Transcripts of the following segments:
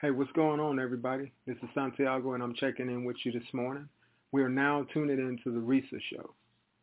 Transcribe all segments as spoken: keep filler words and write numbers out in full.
Hey, what's going on, everybody? This is Santiago, and I'm checking in with you this morning. We are now tuning into the Risa Show.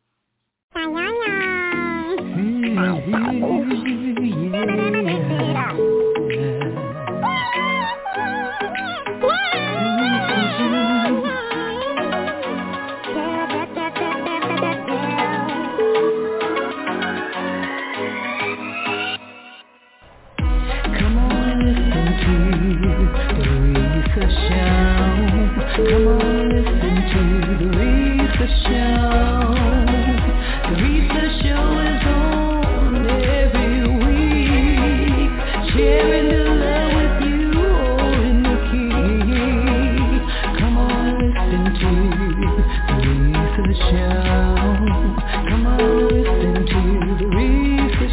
Come on, listen to the Risa Show. The Risa Show is on every week, sharing the love with you all in the key. Come on, listen to the Risa Show. Come on, listen to the Risa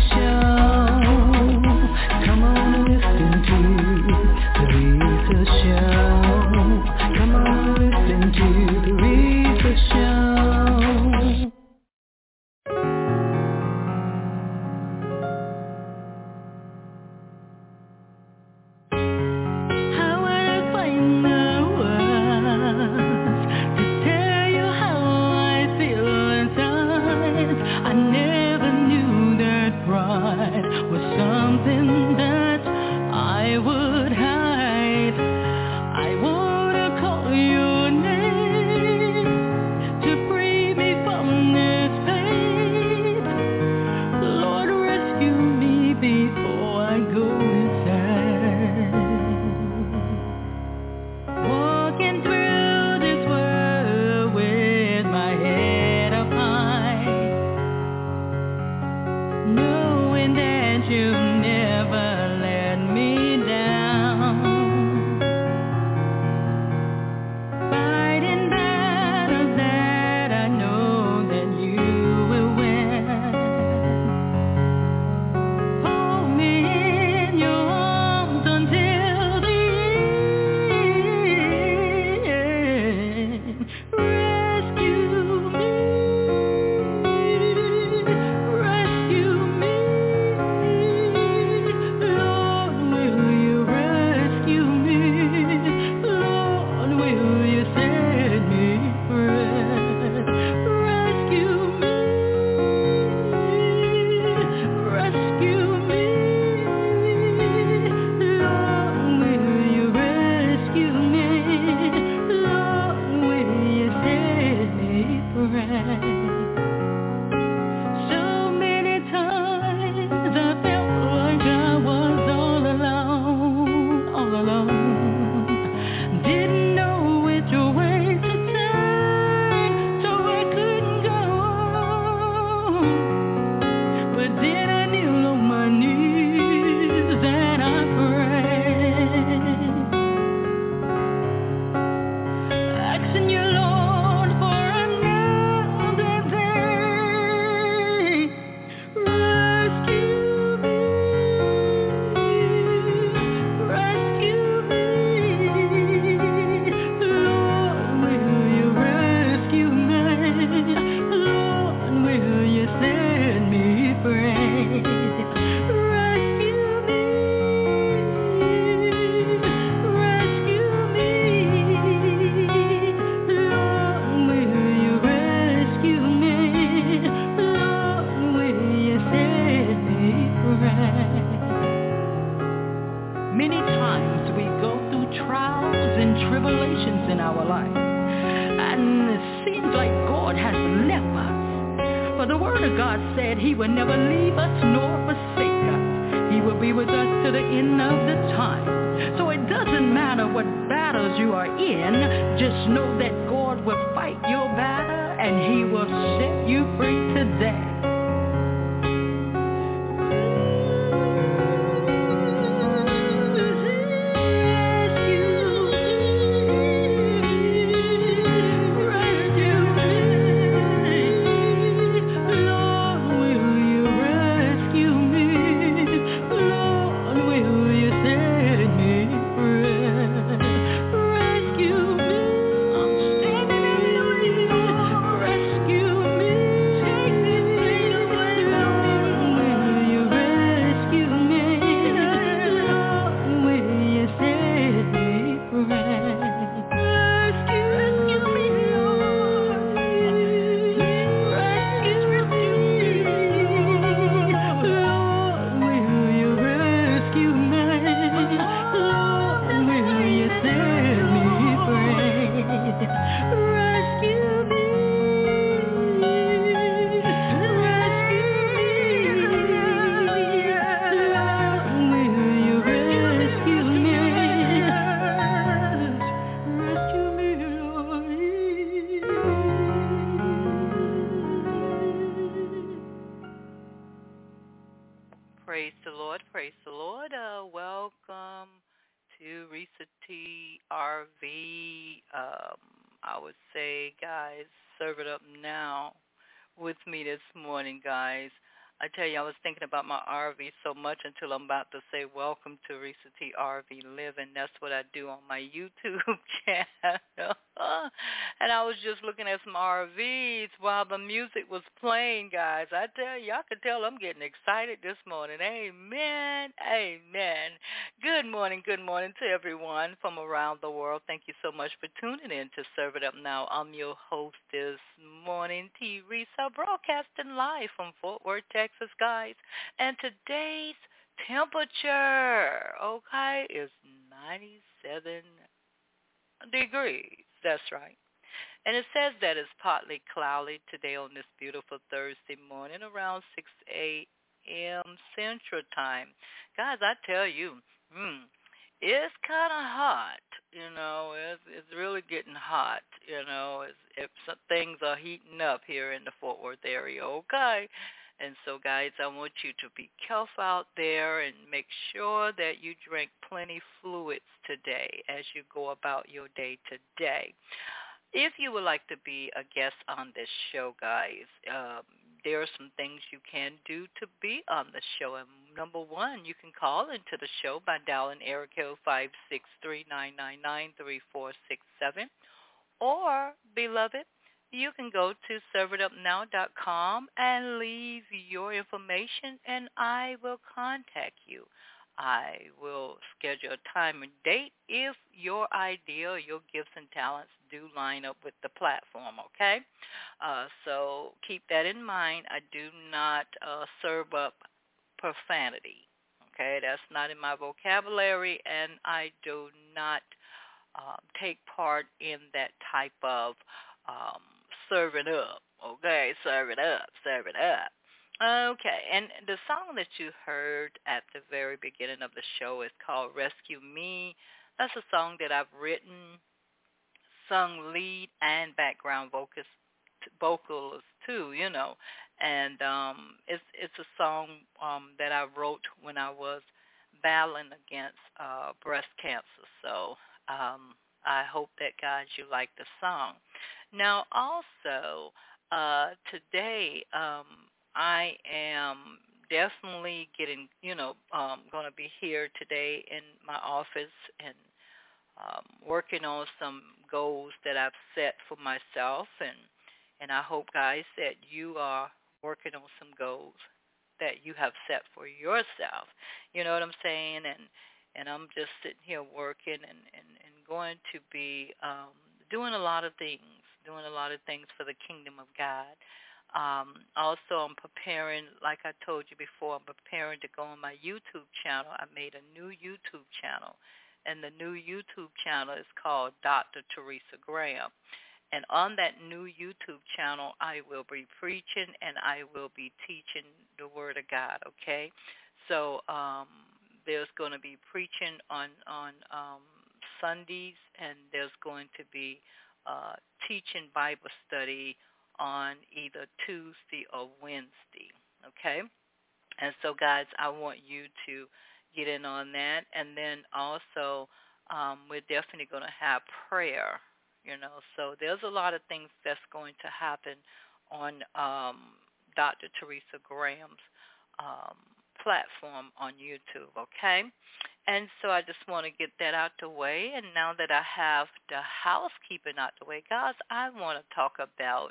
Show. Come on, listen to the Risa Show. Come on, listen to the Risa Show. How would I find the words to tell you how I feel inside? I never knew that pride was something that I would hide. I wanna call your name to free me from this pain. Lord, rescue me before I go inside. Walking through this world with my head up high, knowing that you never let me down. Fighting battles that I know that you will win. Hold me in your arms until the end. Rescue me, rescue me. Lord, will you rescue me? Lord, will you set me free? Rescue me, rescue me. Lord, will you rescue me? Lord, will you set me free? So many times I felt like I was all alone, all alone. Didn't know which way to turn, so I couldn't go on. But then I kneel on my knees and I pray, asking you, Lord, for another day. Rescue me, rescue me. Lord, will you rescue me? Lord, will you set me free? Rescue me, rescue me. Lord, will you rescue me? Lord, will you set me free? Many times we go through trials and tribulations in our life, and it seems like God has left us. For the Word of God said He would never leave us nor forsake us. He will be with us to the end of the time. So it doesn't matter what battles you are in, just know that God will fight your battle and He will set you free today. Rescue me. Teresa T. R V. Um, I would say, guys, serve it up now with me this morning, guys. I tell you, I was thinking about my R V so much until I'm about to say, welcome to Teresa T. R V Living. That's what I do on my YouTube channel. And I was just looking at some R Vs while the music was playing, guys. I tell you, I could tell I'm getting excited this morning. Amen. Amen. Good morning. Good morning to everyone from around the world. Thank you so much for tuning in to Serve It Up Now. I'm your host this morning, Teresa, broadcasting live from Fort Worth, Texas, guys. And today's temperature, okay, is ninety-seven degrees. That's right. And it says that it's partly cloudy today on this beautiful Thursday morning around six a.m. Central Time. Guys, I tell you, hmm, it's kind of hot, you know. It's, it's really getting hot, you know. It's, if some things are heating up here in the Fort Worth area, okay. And so, guys, I want you to be careful out there and make sure that you drink plenty fluids today as you go about your day today. If you would like to be a guest on this show, guys, um, there are some things you can do to be on the show. And number one, you can call into the show by dialing area code five six three, nine nine nine, three four six seven. Or, beloved, you can go to serve it up now dot com and leave your information, and I will contact you. I will schedule a time and date if your idea or your gifts and talents do line up with the platform, okay? Uh, so keep that in mind. I do not uh, serve up profanity, okay? That's not in my vocabulary, and I do not um, take part in that type of um, serving up, okay? Serve it up, serve it up. Okay, and the song that you heard at the very beginning of the show is called Rescue Me. That's a song that I've written, sung lead and background vocals, vocals too, you know. And um, it's it's a song um, that I wrote when I was battling against uh, breast cancer. So um, I hope that, guys, you like the song. Now, also, uh, today, um, I am definitely getting, you know, um, going to be here today in my office and um, working on some goals that I've set for myself. And, and I hope, guys, that you are working on some goals that you have set for yourself. You know what I'm saying? And and I'm just sitting here working and, and, and going to be um, doing a lot of things, doing a lot of things for the kingdom of God. Um, also, I'm preparing, like I told you before, I'm preparing to go on my YouTube channel. I made a new YouTube channel, and the new YouTube channel is called Doctor Teresa Graham. And on that new YouTube channel, I will be preaching and I will be teaching the Word of God, okay? So um, there's going to be preaching on, on um, Sundays, and there's going to be uh, teaching Bible study on either Tuesday or Wednesday, okay? And so, guys, I want you to get in on that. And then also, um, we're definitely going to have prayer, you know. So there's a lot of things that's going to happen on um, Doctor Teresa Graham's um, platform on YouTube, okay? And so I just want to get that out the way. And now that I have the housekeeping out the way, guys, I want to talk about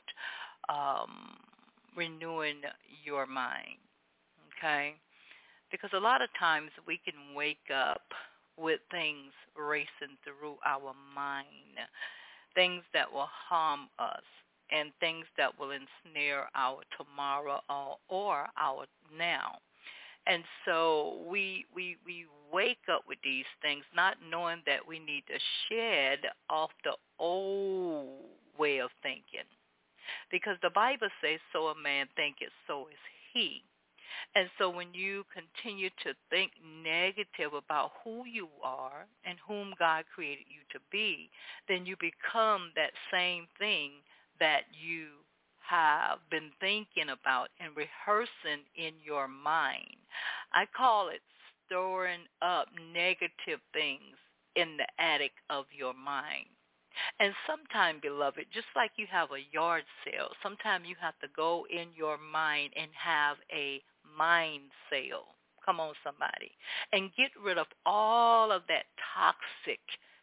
um, renewing your mind, okay? Because a lot of times we can wake up with things racing through our mind, things that will harm us and things that will ensnare our tomorrow or, or our now. And so we, we we wake up with these things not knowing that we need to shed off the old way of thinking. Because the Bible says, so a man thinketh, so is he. And so when you continue to think negative about who you are and whom God created you to be, then you become that same thing that you have been thinking about and rehearsing in your mind. I call it storing up negative things in the attic of your mind. And sometime, beloved, just like you have a yard sale, sometime you have to go in your mind and have a mind sale. Come on, somebody. And get rid of all of that toxic,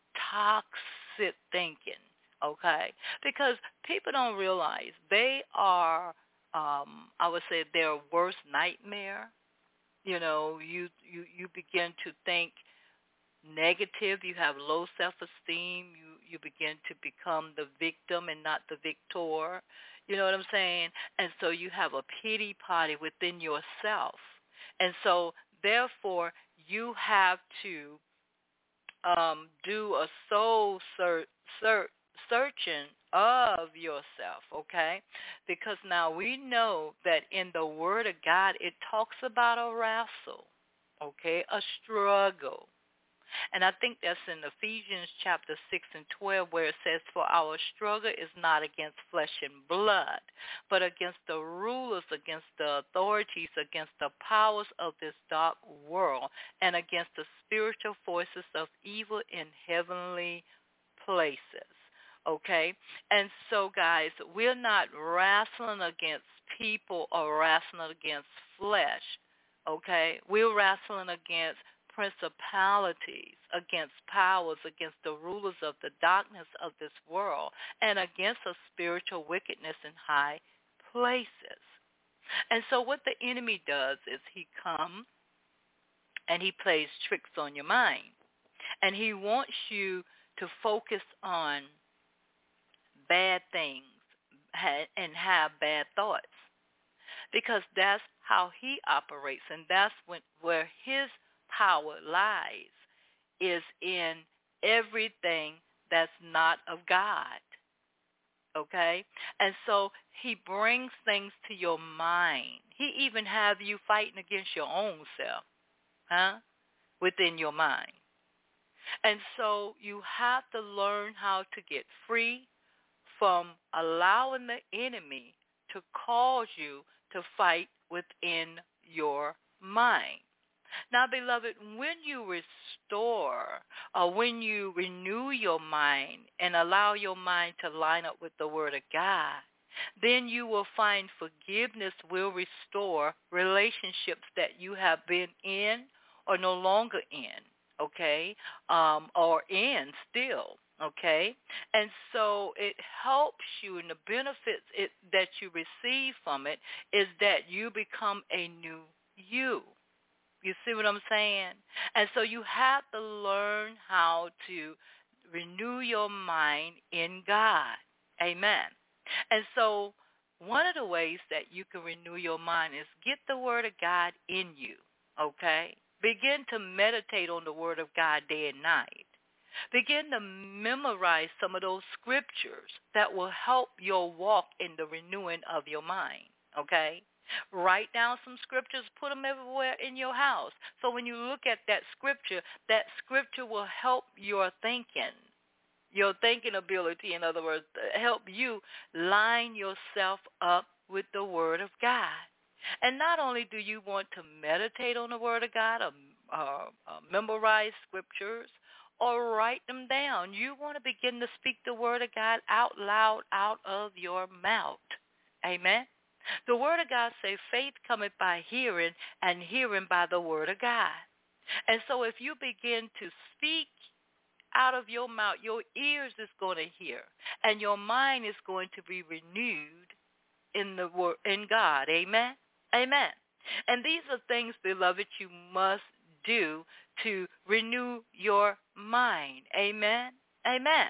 toxic thinking, okay? Because people don't realize they are, um, I would say, their worst nightmare. You know, you, you, you begin to think negative, you have low self-esteem, you, you begin to become the victim and not the victor. You know what I'm saying? And so you have a pity party within yourself. And so, therefore, you have to um, do a soul ser- ser- searching of yourself, okay? Because now we know that in the Word of God, it talks about a wrestle, okay, a struggle. And I think that's in Ephesians chapter six and twelve where it says, for our struggle is not against flesh and blood, but against the rulers, against the authorities, against the powers of this dark world, and against the spiritual forces of evil in heavenly places. Okay? And so, guys, we're not wrestling against people or wrestling against flesh. Okay? We're wrestling against principalities, against powers, against the rulers of the darkness of this world, and against a spiritual wickedness in high places. And so what the enemy does is he comes and he plays tricks on your mind. And he wants you to focus on bad things and have bad thoughts. Because that's how he operates, and that's when, where his power lies, is in everything that's not of God, okay? And so he brings things to your mind. He even have you fighting against your own self, huh, within your mind. And so you have to learn how to get free from allowing the enemy to cause you to fight within your mind. Now, beloved, when you restore or when you renew your mind and allow your mind to line up with the Word of God, then you will find forgiveness will restore relationships that you have been in or no longer in, okay, um, or in still, okay? And so it helps you, and the benefits it, that you receive from it is that you become a new you. You see what I'm saying? And so you have to learn how to renew your mind in God. Amen. And so one of the ways that you can renew your mind is get the Word of God in you, okay? Begin to meditate on the Word of God day and night. Begin to memorize some of those scriptures that will help your walk in the renewing of your mind, okay? Write down some scriptures, put them everywhere in your house. So when you look at that scripture, that scripture will help your thinking, your thinking ability, in other words, help you line yourself up with the Word of God. And not only do you want to meditate on the Word of God or, or, or memorize scriptures or write them down, you want to begin to speak the Word of God out loud out of your mouth. Amen. The Word of God says, faith cometh by hearing, and hearing by the Word of God. And so if you begin to speak out of your mouth, your ears is going to hear, and your mind is going to be renewed in the word, in God. Amen? Amen. And these are things, beloved, you must do to renew your mind. Amen? Amen.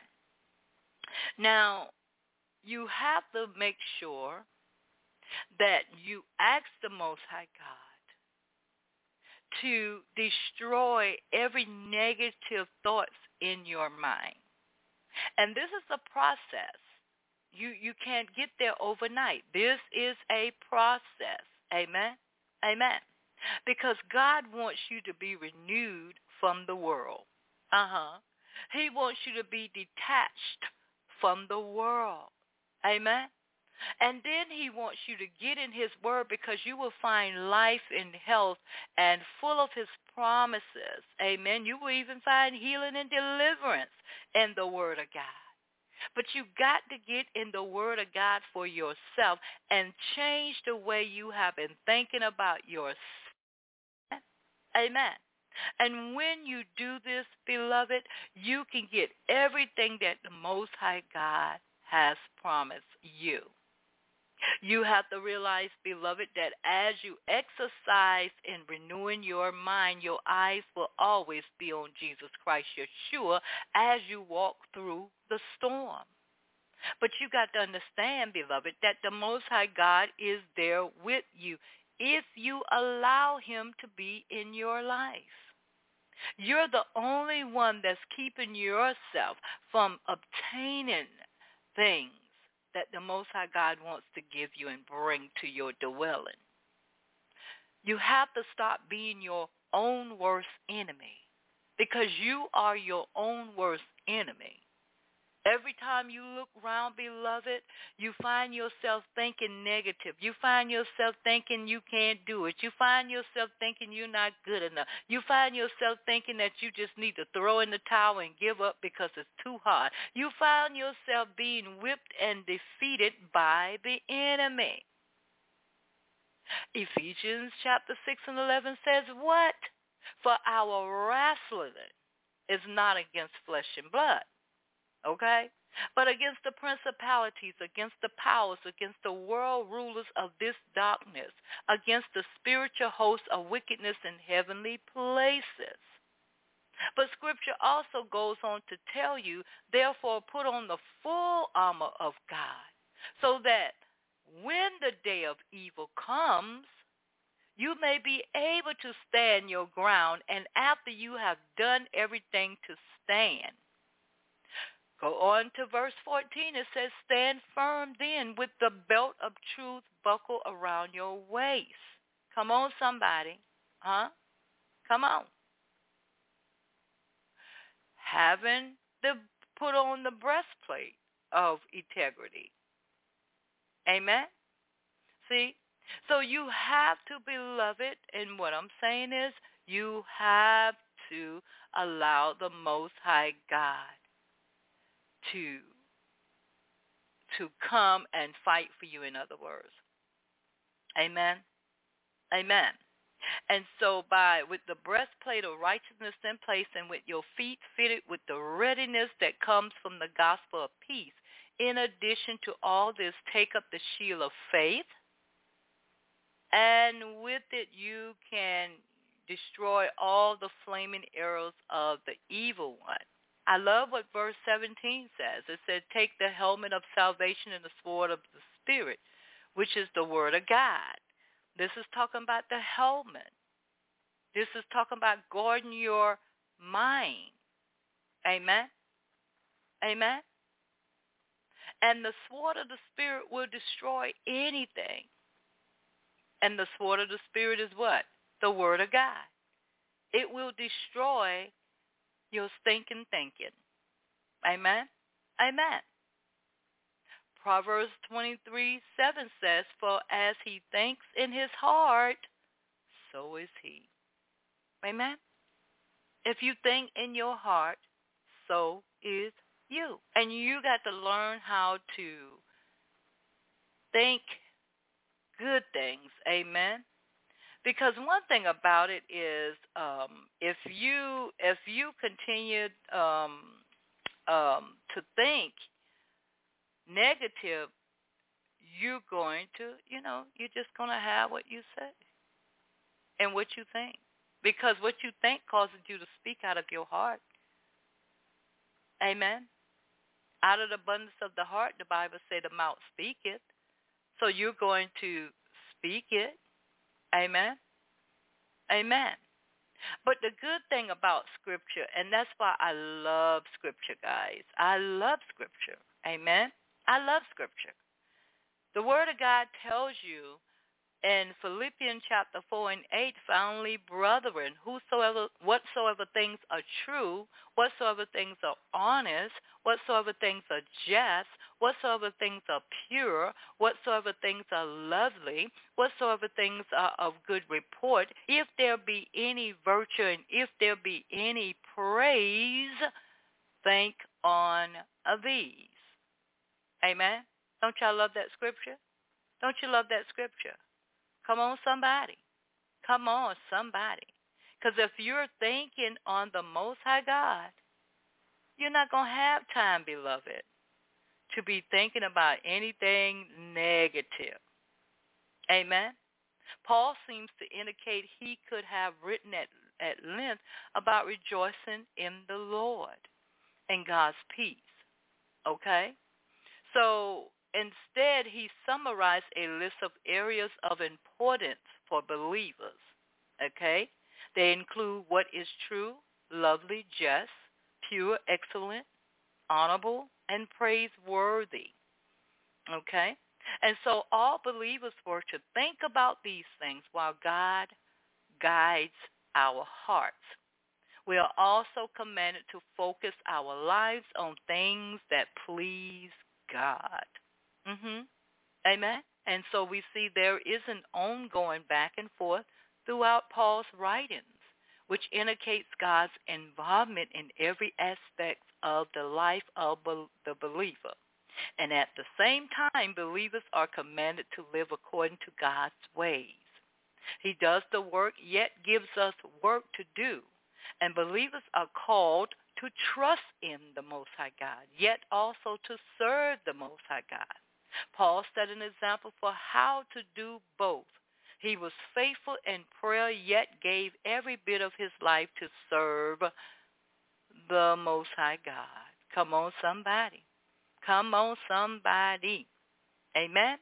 Now, you have to make sure that you ask the Most High God to destroy every negative thoughts in your mind. And this is a process. You you can't get there overnight. This is a process. Amen? Amen. Because God wants you to be renewed from the world. Uh-huh. He wants you to be detached from the world. Amen? And then he wants you to get in his word because you will find life and health and full of his promises. Amen. You will even find healing and deliverance in the word of God. But you got to get in the word of God for yourself and change the way you have been thinking about yourself. Amen. And when you do this, beloved, you can get everything that the Most High God has promised you. You have to realize, beloved, that as you exercise in renewing your mind, your eyes will always be on Jesus Christ, Yeshua, as you walk through the storm. But you got to understand, beloved, that the Most High God is there with you if you allow him to be in your life. You're the only one that's keeping yourself from obtaining things that the Most High God wants to give you and bring to your dwelling. You have to stop being your own worst enemy because you are your own worst enemy. Every time you look around, beloved, you find yourself thinking negative. You find yourself thinking you can't do it. You find yourself thinking you're not good enough. You find yourself thinking that you just need to throw in the towel and give up because it's too hard. You find yourself being whipped and defeated by the enemy. Ephesians chapter six and eleven says what? For our wrestling is not against flesh and blood. Okay? But against the principalities, against the powers, against the world rulers of this darkness, against the spiritual hosts of wickedness in heavenly places. But Scripture also goes on to tell you, therefore put on the full armor of God, so that when the day of evil comes, you may be able to stand your ground, and after you have done everything to stand. Go on to verse fourteen. It says, stand firm then with the belt of truth buckled around your waist. Come on, somebody. Huh? Come on. Having the put on the breastplate of integrity. Amen? See? So you have to, beloved, and what I'm saying is you have to allow the Most High God to to come and fight for you, in other words. Amen? Amen. And so by, with the breastplate of righteousness in place and with your feet fitted with the readiness that comes from the gospel of peace, in addition to all this, take up the shield of faith, and with it you can destroy all the flaming arrows of the evil one. I love what verse seventeen says. It said, take the helmet of salvation and the sword of the Spirit, which is the word of God. This is talking about the helmet. This is talking about guarding your mind. Amen? Amen? And the sword of the Spirit will destroy anything. And the sword of the Spirit is what? The word of God. It will destroy your stinking thinking. Amen? Amen. Proverbs twenty-three seven says, for as he thinks in his heart, so is he. Amen? If you think in your heart, so is you. And you got to learn how to think good things. Amen? Because one thing about it is, um, if you if you continue um, um, to think negative, you're going to, you know, you're just going to have what you say and what you think. Because what you think causes you to speak out of your heart. Amen? Out of the abundance of the heart, the Bible says the mouth speaketh. So you're going to speak it. Amen? Amen. But the good thing about Scripture, and that's why I love Scripture, guys. I love Scripture. Amen? I love Scripture. The Word of God tells you in Philippians chapter four and eight, finally, brethren, whosoever, whatsoever things are true, whatsoever things are honest, whatsoever things are just, whatsoever things are pure, whatsoever things are lovely, whatsoever things are of good report, if there be any virtue and if there be any praise, think on these. Amen? Don't y'all love that scripture? Don't you love that scripture? Come on, somebody. Come on, somebody. Because if you're thinking on the Most High God, you're not going to have time, beloved, to be thinking about anything negative. Amen? Paul seems to indicate he could have written at, at length about rejoicing in the Lord and God's peace. Okay? So instead, he summarized a list of areas of importance for believers, okay? They include what is true, lovely, just, pure, excellent, honorable, and praiseworthy, okay? And so all believers were to think about these things while God guides our hearts. We are also commanded to focus our lives on things that please God. Mm-hmm. Amen. And so we see there is an ongoing back and forth throughout Paul's writings, which indicates God's involvement in every aspect of the life of the believer. And at the same time, believers are commanded to live according to God's ways. He does the work, yet gives us work to do. And believers are called to trust in the Most High God, yet also to serve the Most High God. Paul set an example for how to do both. He was faithful in prayer, yet gave every bit of his life to serve the Most High God. Come on, somebody. Come on, somebody. Amen?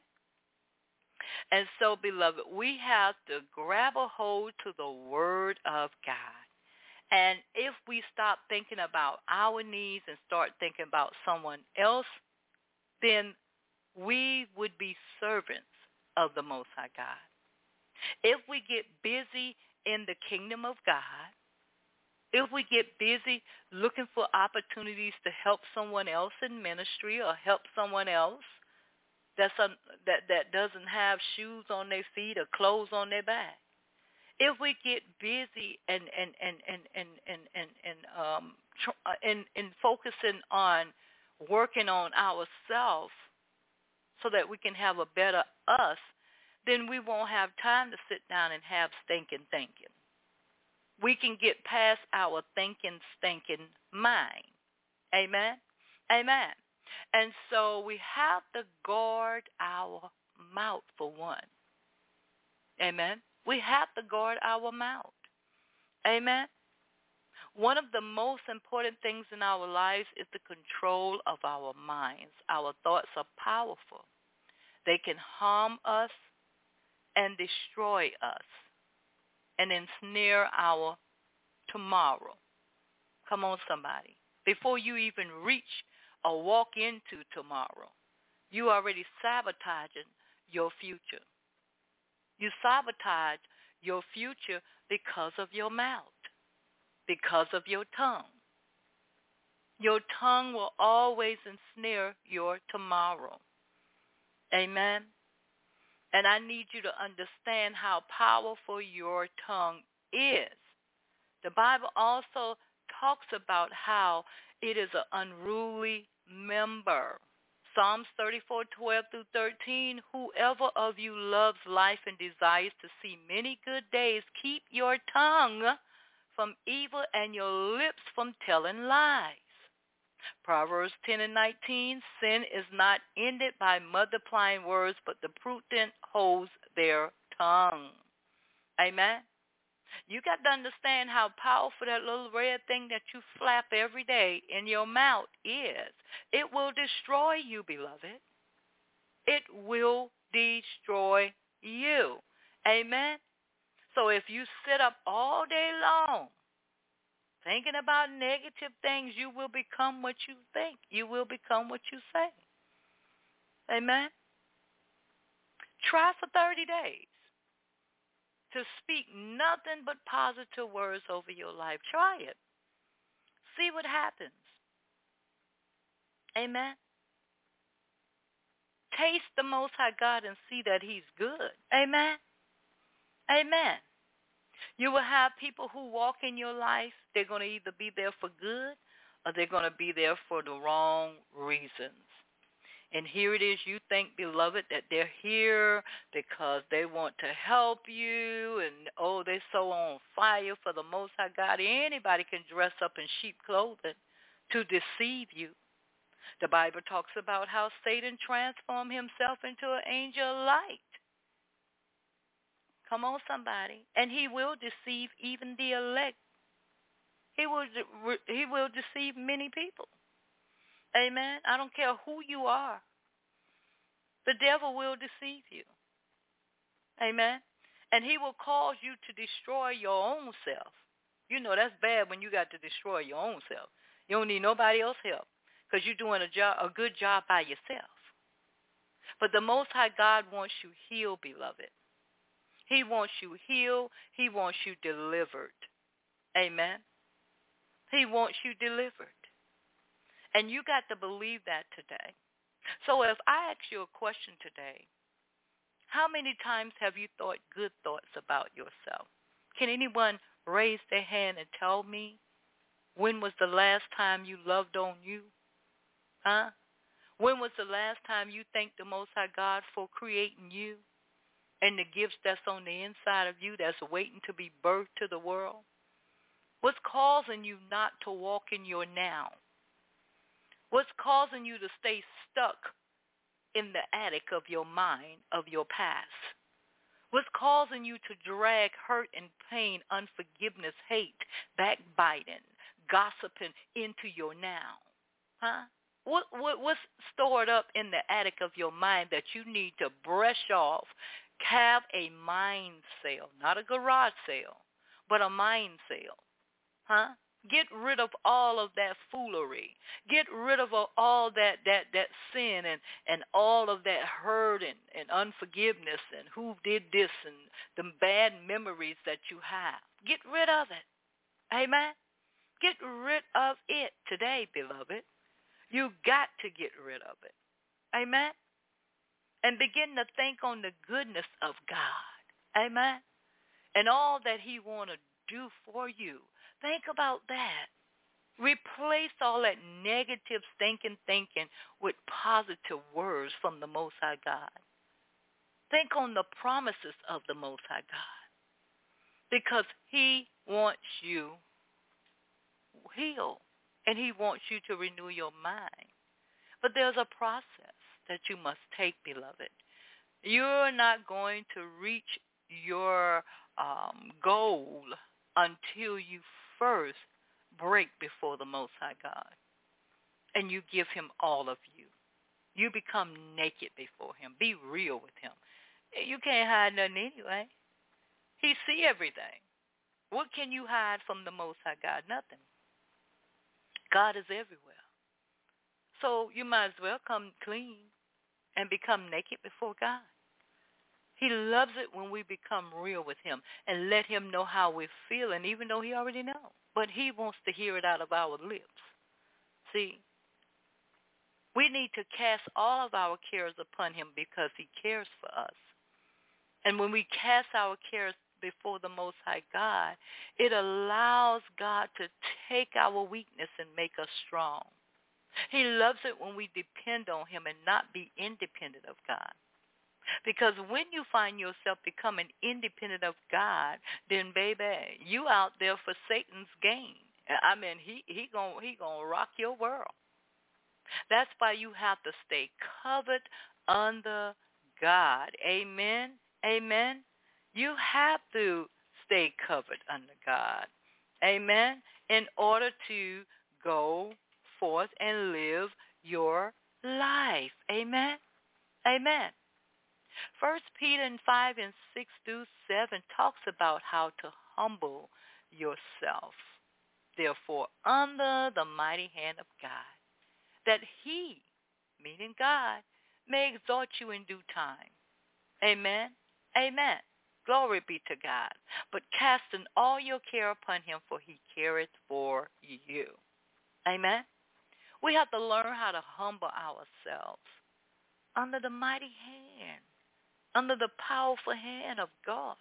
And so, beloved, we have to grab a hold to the Word of God. And if we stop thinking about our needs and start thinking about someone else, then we would be servants of the Most High God. If we get busy in the kingdom of God, if we get busy looking for opportunities to help someone else in ministry or help someone else that's a, that, that doesn't have shoes on their feet or clothes on their back, if we get busy and and and and and and and, and um tr- in in focusing on working on ourselves so that we can have a better us, then we won't have time to sit down and have stinking thinking. We can get past our thinking, stinking mind. Amen? Amen. And so we have to guard our mouth for one. Amen? We have to guard our mouth. Amen? One of the most important things in our lives is the control of our minds. Our thoughts are powerful. They can harm us and destroy us and ensnare our tomorrow. Come on, somebody. Before you even reach or walk into tomorrow, you already sabotaging your future. You sabotage your future because of your mouth, because of your tongue. Your tongue will always ensnare your tomorrow. Amen? And I need you to understand how powerful your tongue is. The Bible also talks about how it is an unruly member. Psalms thirty-four, twelve through thirteen, whoever of you loves life and desires to see many good days, keep your tongue from evil and your lips from telling lies. Proverbs ten and nineteen, sin is not ended by multiplying words, but the prudent holds their tongue. Amen? You got to understand how powerful that little red thing that you flap every day in your mouth is. It will destroy you, beloved. It will destroy you. Amen? So if you sit up all day long thinking about negative things, you will become what you think. You will become what you say. Amen? Try for thirty days. to speak nothing but positive words over your life. Try it. See what happens. Amen. Taste the Most High God and see that he's good. Amen. Amen. You will have people who walk in your life. They're going to either be there for good or they're going to be there for the wrong reasons. And here it is, you think, beloved, that they're here because they want to help you and, oh, they're so on fire for the Most High God. Anybody can dress up in sheep clothing to deceive you. The Bible talks about how Satan transformed himself into an angel of light. Come on, somebody. And he will deceive even the elect. He will, he will deceive many people. Amen. I don't care who you are. The devil will deceive you. Amen. And he will cause you to destroy your own self. You know that's bad when you got to destroy your own self. You don't need nobody else's help because you're doing a job, a good job by yourself. But the Most High God wants you healed, beloved. He wants you healed. He wants you delivered. Amen. He wants you delivered. And you got to believe that today. So if I ask you a question today, how many times have you thought good thoughts about yourself? Can anyone raise their hand and tell me when was the last time you loved on you? Huh? When was the last time you thanked the Most High God for creating you and the gifts that's on the inside of you that's waiting to be birthed to the world? What's causing you not to walk in your now? What's causing you to stay stuck in the attic of your mind, of your past? What's causing you to drag hurt and pain, unforgiveness, hate, backbiting, gossiping into your now? Huh? What, what What's stored up in the attic of your mind that you need to brush off? Have a mind sale, not a garage sale, but a mind sale. Huh? Get rid of all of that foolery. Get rid of all that, that, that sin and, and all of that hurt and, and unforgiveness and who did this and the bad memories that you have. Get rid of it. Amen? Get rid of it today, beloved. You got to get rid of it. Amen? And begin to think on the goodness of God. Amen? And all that he want to do for you. Think about that. Replace all that negative thinking, thinking with positive words from the Most High God. Think on the promises of the Most High God. Because he wants you healed. And he wants you to renew your mind. But there's a process that you must take, beloved. You're not going to reach your um, goal until you first break before the Most High God. And you give him all of you. You become naked before him. Be real with him. You can't hide nothing anyway. He see everything. What can you hide from the Most High God? Nothing. God is everywhere. So you might as well come clean and become naked before God. He loves it when we become real with him and let him know how we're feeling, even though he already knows. But he wants to hear it out of our lips. See, we need to cast all of our cares upon him because he cares for us. And when we cast our cares before the Most High God, it allows God to take our weakness and make us strong. He loves it when we depend on him and not be independent of God. Because when you find yourself becoming independent of God, then baby, you out there for Satan's gain. I mean, he he gonna he gonna rock your world. That's why you have to stay covered under God. Amen. Amen. You have to stay covered under God. Amen. In order to go forth and live your life. Amen. Amen. First Peter five and six through seven talks about how to humble yourself. Therefore, under the mighty hand of God, that he, meaning God, may exalt you in due time. Amen. Amen. Glory be to God. But casting all your care upon him, for he careth for you. Amen. We have to learn how to humble ourselves under the mighty hand, under the powerful hand of God.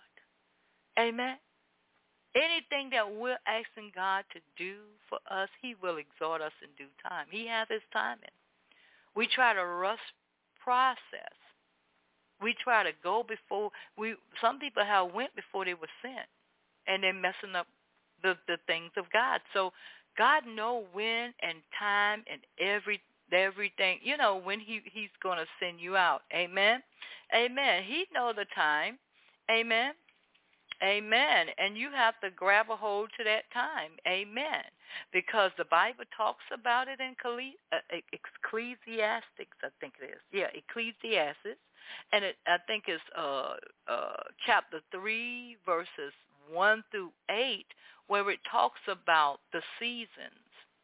Amen. Anything that we're asking God to do for us, he will exhort us in due time. He has his timing. We try to rush process. We try to go before we. Some people have went before they were sent, and they're messing up the, the things of God. So God knows when and time and every everything. You know when he he's going to send you out. Amen. Amen. He knows the time. Amen. Amen. And you have to grab a hold to that time. Amen. Because the Bible talks about it in Ecclesiastics, I think it is. Yeah, Ecclesiastes. And it, I think it's uh, uh, chapter three, verses one through eight, where it talks about the seasons.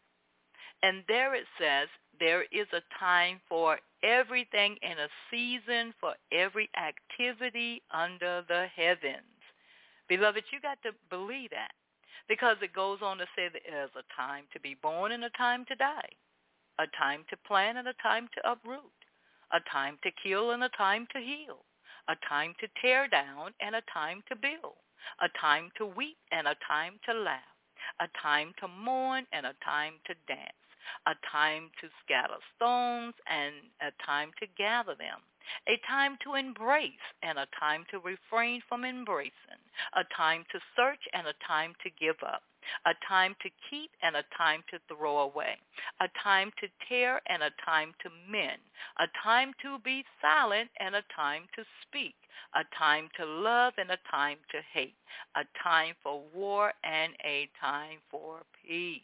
And there it says, there is a time for everything and a season for every activity under the heavens. Beloved, you got to believe that, because it goes on to say that there's a time to be born and a time to die, a time to plant and a time to uproot, a time to kill and a time to heal, a time to tear down and a time to build, a time to weep and a time to laugh, a time to mourn and a time to dance, a time to scatter stones and a time to gather them, a time to embrace and a time to refrain from embracing, a time to search and a time to give up, a time to keep and a time to throw away, a time to tear and a time to mend, a time to be silent and a time to speak, a time to love and a time to hate, a time for war and a time for peace.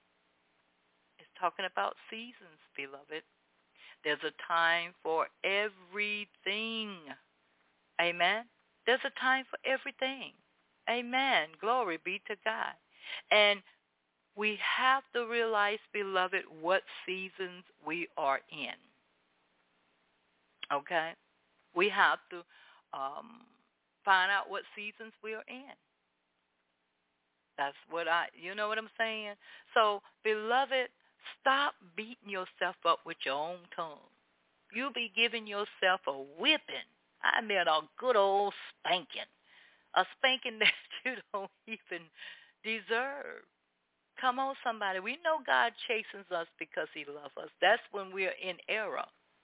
It's talking about seasons, beloved. There's a time for everything. Amen. There's a time for everything. Amen. Glory be to God. And we have to realize, beloved, what seasons we are in. Okay? We have to um, find out what seasons we are in. That's what I, you know what I'm saying? So, beloved, stop beating yourself up with your own tongue. You be giving yourself a whipping. I mean a good old spanking. A spanking that you don't even deserve. Come on, somebody. We know God chastens us because he loves us. That's when we're in error.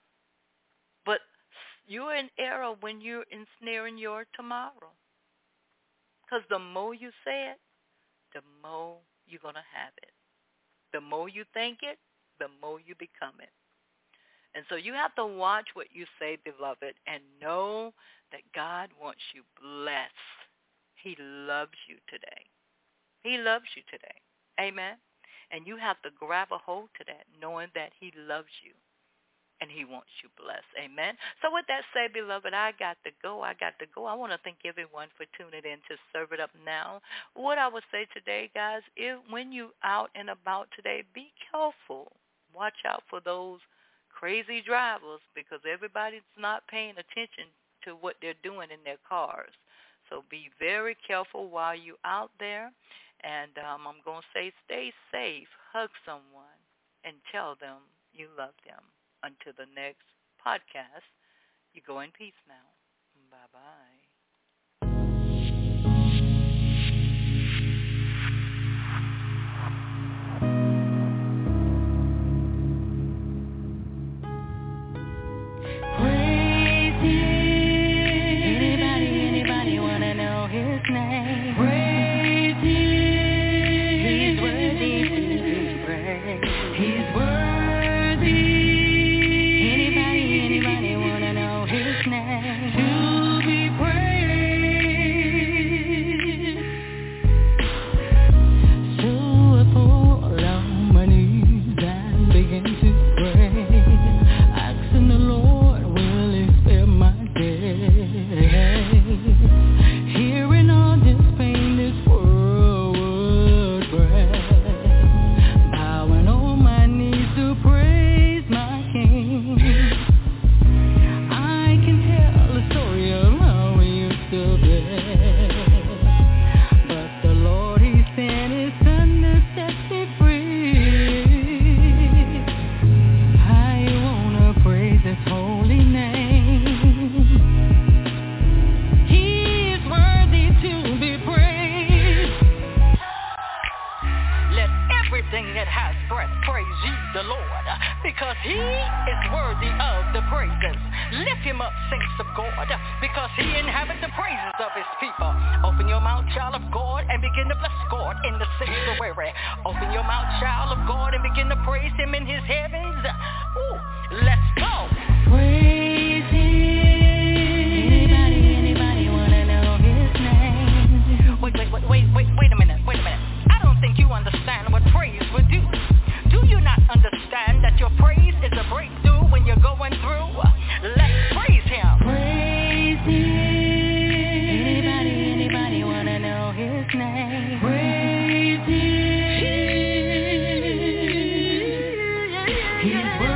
But you're in error when you're ensnaring your tomorrow. Because the more you say it, the more you're going to have it. The more you think it, the more you become it. And so you have to watch what you say, beloved, and know that God wants you blessed. He loves you today. He loves you today. Amen. And you have to grab a hold to that, knowing that he loves you and he wants you blessed. Amen. So with that said, beloved, I got to go. I got to go. I want to thank everyone for tuning in to Serve It Up Now. What I would say today, guys, is when you out and about today, be careful. Watch out for those crazy drivers, because everybody's not paying attention to what they're doing in their cars. So be very careful while you're out there. And um, I'm going to say stay safe, hug someone, and tell them you love them. Until the next podcast, you go in peace now. Bye-bye. To be praised. because he is worthy of the praises. Lift him up, saints of God, because he inhabits the praises of his people. Open your mouth, child of God, and begin to bless God in the sanctuary. Open your mouth, child of God, and begin to praise him in his heavens. Ooh, let's go. Praise him. Anybody, anybody wanna know his name? Wait, wait, wait, wait, wait, wait a minute, wait a minute. I don't think you understand what praise would do. Do you not understand that your praise is a breakthrough when you're going through? Let's praise him. Praise him. Anybody, anybody wanna know his name? Praise him. He's worthy.